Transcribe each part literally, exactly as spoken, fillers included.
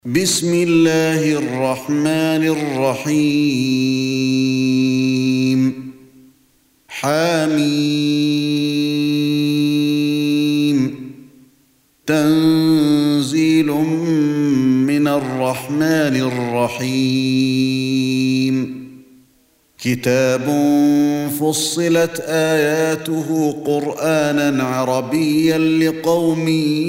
بسم الله الرحمن الرحيم حميم تنزيل من الرحمن الرحيم كتاب فصلت آياته قرآنا عربيا لقوم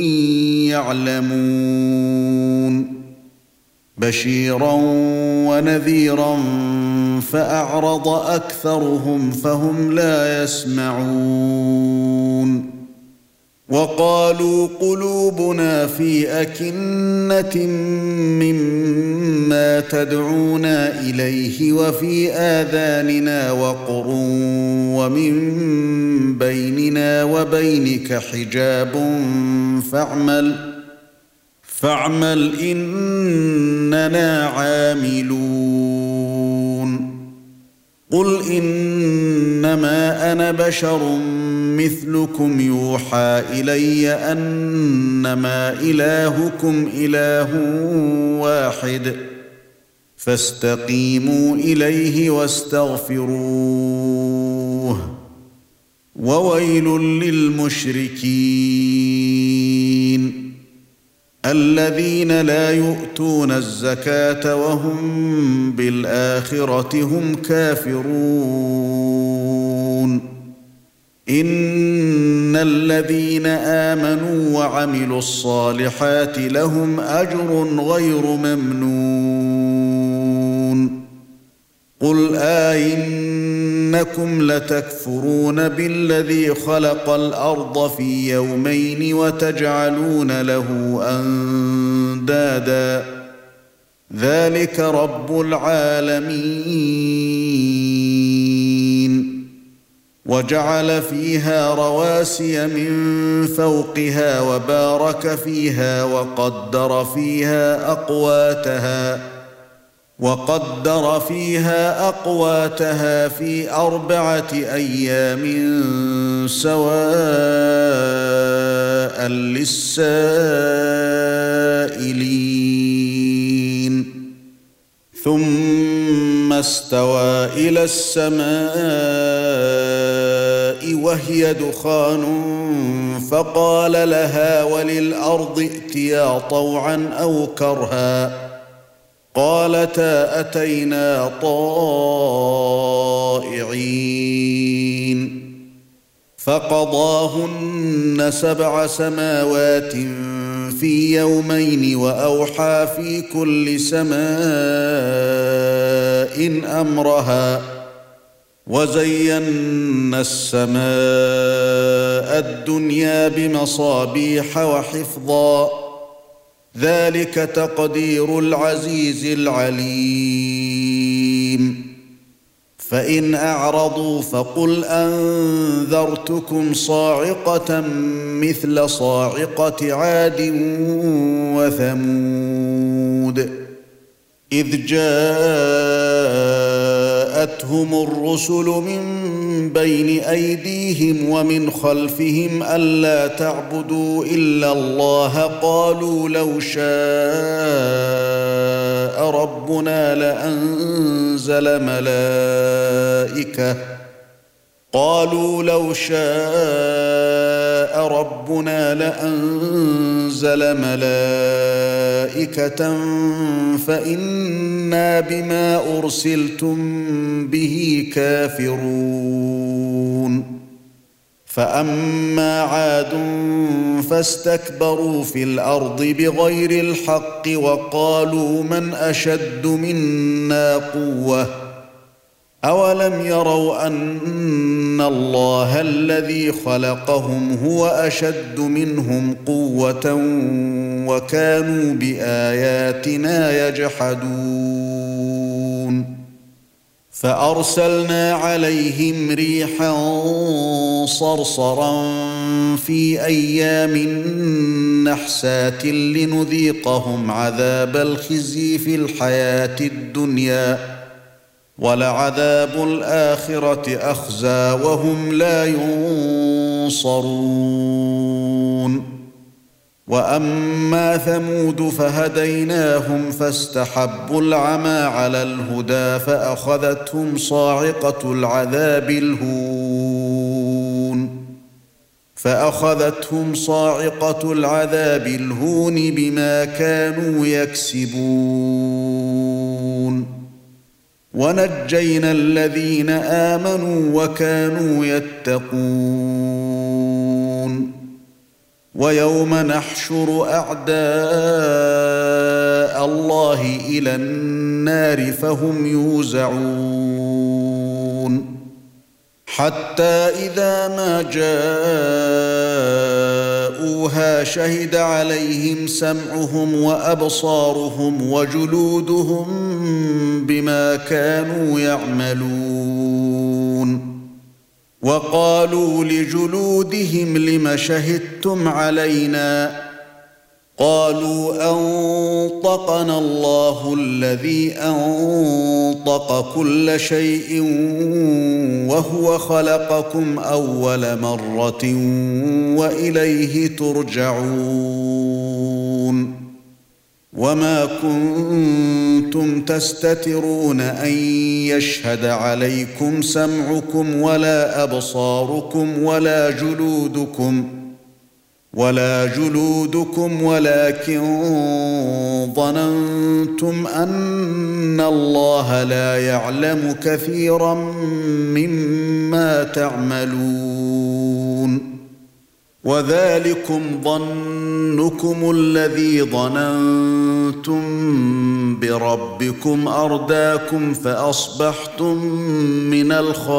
يعلمون بشيرا ونذيرا فأعرض أكثرهم فهم لا يسمعون وقالوا قلوبنا في أكنة مما تدعونا إليه وفي آذاننا وقر ومن بيننا وبينك حجاب فاعمل فاعمل إننا عاملون قل إنما أنا بشر مثلكم يوحى إلي أنما إلهكم إله واحد فاستقيموا إليه واستغفروه وويل للمشركين الذين لا يؤتون الزكاة وهم بالآخرة هم كافرون إن الذين آمنوا وعملوا الصالحات لهم أجر غير ممنون قل أئنكم لتكفرون بالذي خلق الأرض في يومين وتجعلون له أندادا ذلك رب العالمين وجعل فيها رواسي من فوقها وبارك فيها وقدر فيها أقواتها وقدر فيها أقواتها في أربعة أيام سواء للسائلين ثم استوى إلى السماء وهي دخان فقال لها وللأرض ائتيا طوعا أو كرها قالتا أتينا طائعين فقضاهن سبع سماوات في يومين وأوحى في كل سماء أمرها وزينا السماء الدنيا بمصابيح وحفظا ذلك تقدير العزيز العليم فإن أعرضوا فقل أنذرتكم صاعقة مثل صاعقة عاد وثمود إذ جاءتهم الرسل من بين أيديهم ومن خلفهم ألا تعبدوا إلا الله قالوا لو شاء ربنا لأنزل ملائكة قالوا لو شاء ربنا لأنزل ملائكة فإنا بما أرسلتم به كافرون فأما عاد فاستكبروا في الأرض بغير الحق وقالوا من أشد منا قوة أولم يروا أن الله الذي خلقهم هو أشد منهم قوة وكانوا بآياتنا يجحدون فأرسلنا عليهم ريحا صرصرا في أيام نحسات لنذيقهم عذاب الخزي في الحياة الدنيا ولعذاب الآخرة أخزى وهم لا ينصرون واما ثمود فهديناهم فاستحبوا العمى على الهدى فاخذتهم صاعقه العذاب الهون فاخذتهم صاعقه العذاب الهون بما كانوا يكسبون ونجينا الذين آمنوا وكانوا يتقون ويوم نحشر أعداء الله إلى النار فهم يوزعون حتى إذا ما جاءوها شهد عليهم سمعهم وأبصارهم وجلودهم بما كانوا يعملون وقالوا لجلودهم لم شهدتم علينا قالوا أنطقنا الله الذي أنطق كل شيء وهو خلقكم أول مرة وإليه ترجعون وما كنتم تستترون أن يشهد عليكم سمعكم ولا أبصاركم ولا جلودكم ولا جلودكم ولكن ظننتم أن الله لا يعلم كثيرا مما تعملون وذلكم ظنكم الذي ظننتم بربكم أرداكم فأصبحتم من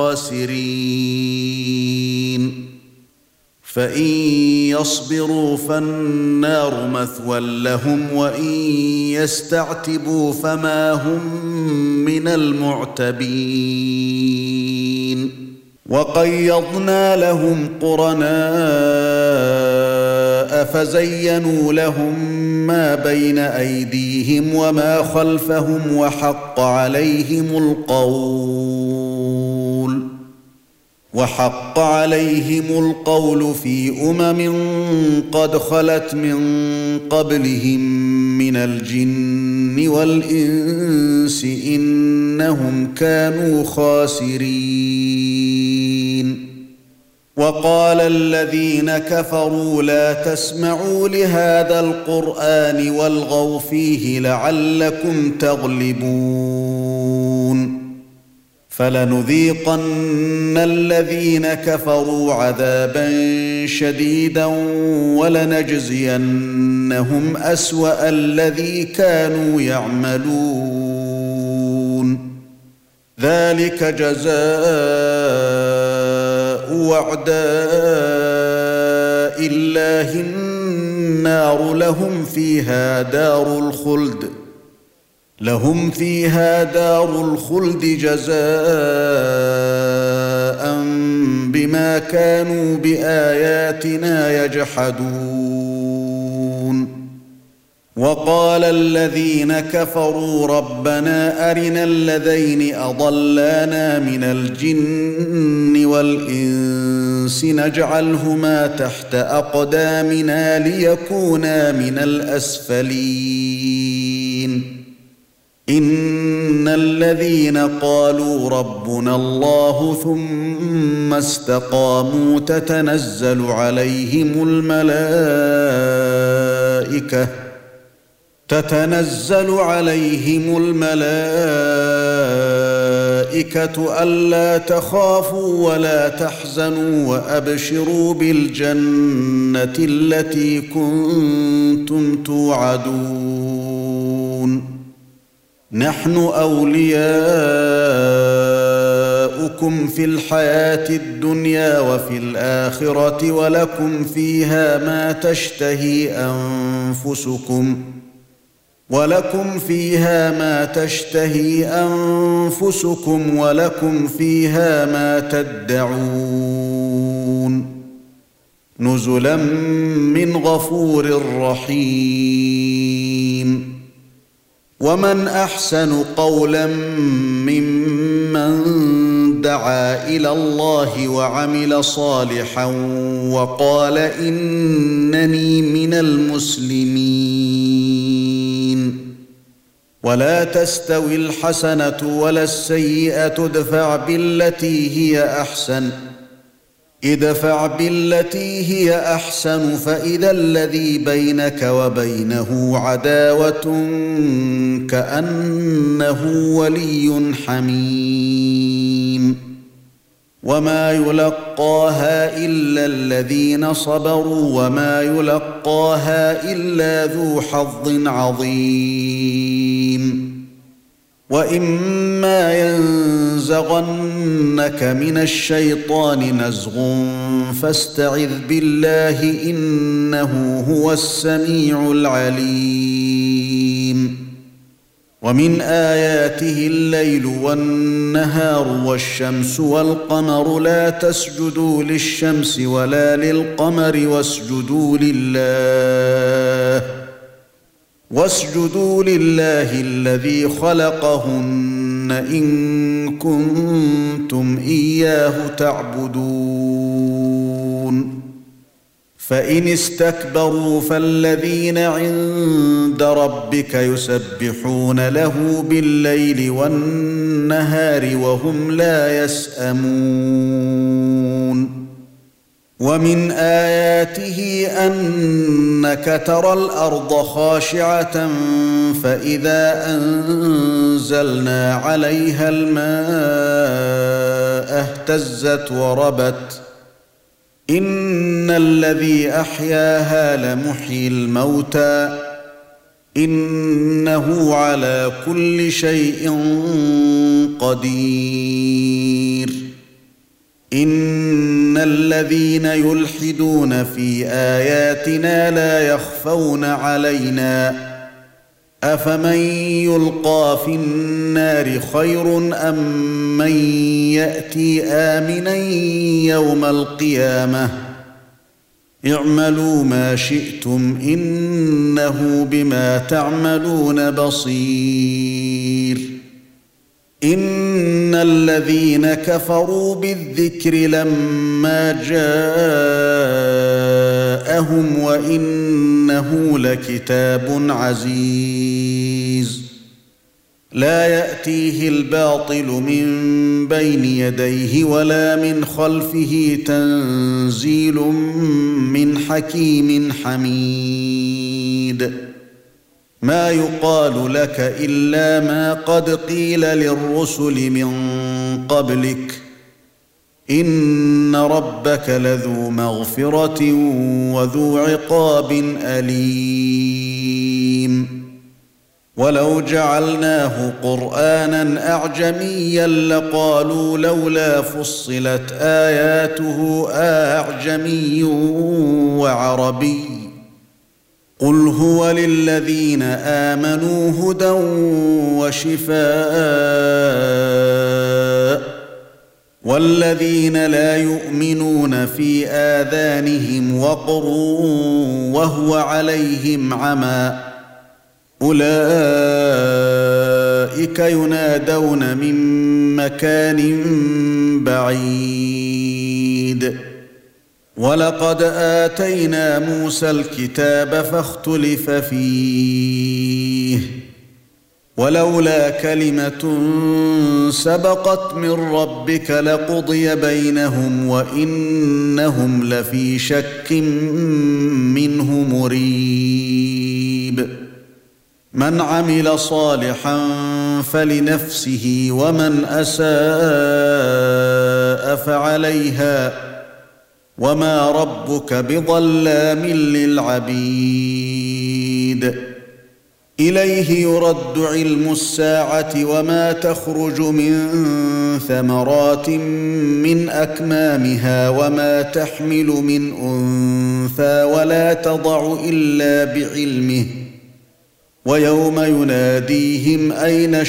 الخاسرين فإن يصبروا فالنار مثوى لهم وإن يستعتبوا فما هم من المعتبين وقيضنا لهم قرناء فزينوا لهم ما بين أيديهم وما خلفهم وحق عليهم القول وحق عليهم القول في أمم قد خلت من قبلهم من الجن والإنس إنهم كانوا خاسرين وقال الذين كفروا لا تسمعوا لهذا القرآن والغوا فيه لعلكم تغلبون فلنذيقن الذين كفروا عذابا شديدا ولنجزينهم أسوأ الذي كانوا يعملون ذلك جزاء أعداء الله النار لهم فيها دار الخلد لهم فيها دار الخلد جزاء بما كانوا بآياتنا يجحدون وقال الذين كفروا ربنا أرنا الذين أضلانا من الجن والإنس نجعلهما تحت أقدامنا ليكونا من الأسفلين إن الذين قالوا ربنا الله ثم استقاموا تتنزل عليهم الملائكة تتنزل عليهم الملائكة ألا تخافوا ولا تحزنوا وأبشروا بالجنة التي كنتم توعدون نحن أولياؤكم في الحياة الدنيا وفي الآخرة ولكم فيها ما تشتهي أنفسكم ولكم فيها ما تشتهي أنفسكم ولكم فيها ما تدعون نزلا من غفور رحيم ومن أحسن قولا ممن دعا الى الله وعمل صالحا وقال انني من المسلمين. ولا تستوي الحسنه ولا السيئه ادفع بالتي هي احسن ادفع بالتي هي احسن فاذا الذي بينك وبينه عداوه كانه ولي حميم. وما يلقاها الا الذين صبروا وما يلقاها الا ذو حظ عظيم. واما ينزغنك من الشيطان نزغ فاستعذ بالله انه هو السميع العليم. ومن اياته الليل والنهار والشمس والقمر لا تسجدوا للشمس ولا للقمر واسجدوا لله واسجدوا لله الذي خلقهن إن كنتم إياه تعبدون. فإن استكبروا فالذين عند ربك يسبحون له بالليل والنهار وهم لا يسأمون. ومن آياته أنك ترى الأرض خاشعة فإذا أنزلنا عليها الماء اهتزت وربت إن الذي أحياها لمحيي الموتى إنه على كل شيء قدير. إن الذين يلحدون في آياتنا لا يخفون علينا أفمن يلقى في النار خير أم من يأتي آمنا يوم القيامة اعملوا ما شئتم إنه بما تعملون بصير. إن الذين كفروا بالذكر لما جاءهم وإنه لكتاب عزيز لا يأتيه الباطل من بين يديه ولا من خلفه تنزيل من حكيم حميد. ما يقال لك إلا ما قد قيل للرسل من قبلك إن ربك لذو مغفرة وذو عقاب أليم. ولو جعلناه قرآنا أعجميا لقالوا لولا فصلت آياته أعجمي وعربي قل هو للذين آمنوا هدى وشفاء والذين لا يؤمنون في آذانهم وقر وهو عليهم عمى أولئك ينادون من مكان بعيد. ولقد آتينا موسى الكتاب فاختلف فيه ولولا كلمة سبقت من ربك لقضي بينهم وإنهم لفي شك منه مريب. من عمل صالحا فلنفسه ومن أساء فعليها وما ربك بظلام للعبيد. إليه يرد علم الساعة وما تخرج من ثمرات من أكمامها وما تحمل من أنثى ولا تضع إلا بعلمه ويوم يناديهم أين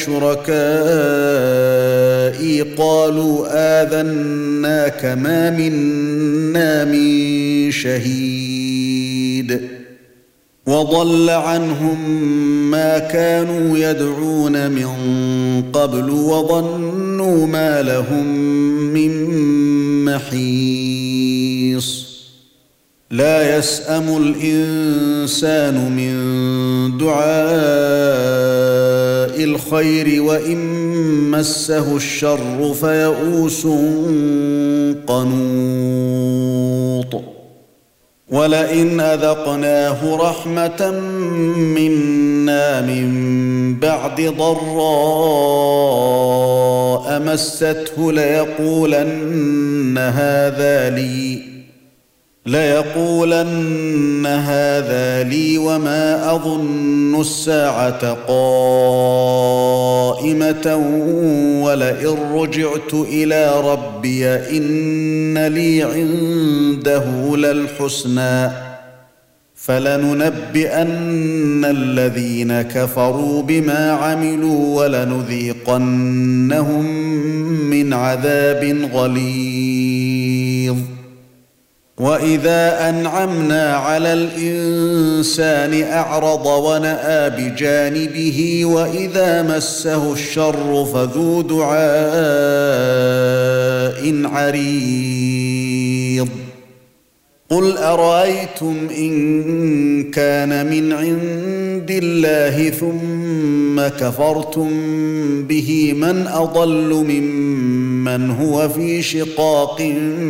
شركائي قالوا آذناك ما منا من شهيد وضل عنهم ما كانوا يدعون من قبل وظنوا ما لهم من محيص لا يسأم الإنسان من دعاء الخير وإن مسه الشر فيئوس قنوط ولئن أذقناه رحمة منا من بعد ضراء مسته ليقولن هذا لي ليقولن هذا لي وما أظن الساعة قائمة ولئن رجعت إلى ربي إن لي عنده للحسنى فلننبئن الذين كفروا بما عملوا ولنذيقنهم من عذاب غليظ وإذا أنعمنا على الإنسان أعرض ونأى بجانبه وإذا مسه الشر فذو دعاء عريض قل أرأيتم إن كان من عند الله ثم كفرتم به من أضل ممن هو في شقاق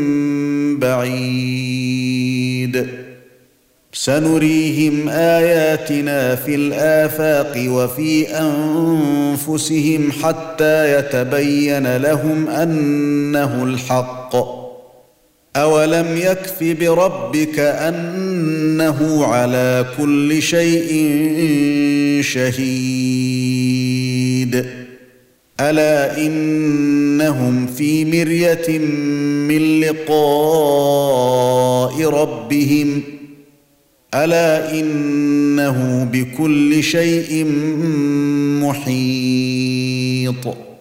بعيد سنريهم آياتنا في الآفاق وفي أنفسهم حتى يتبين لهم أنه الحق أولم يكف بربك أنه على كل شيء شهيد ألا إنهم في مرية من لقاء ربهم ألا إنه بكل شيء محيط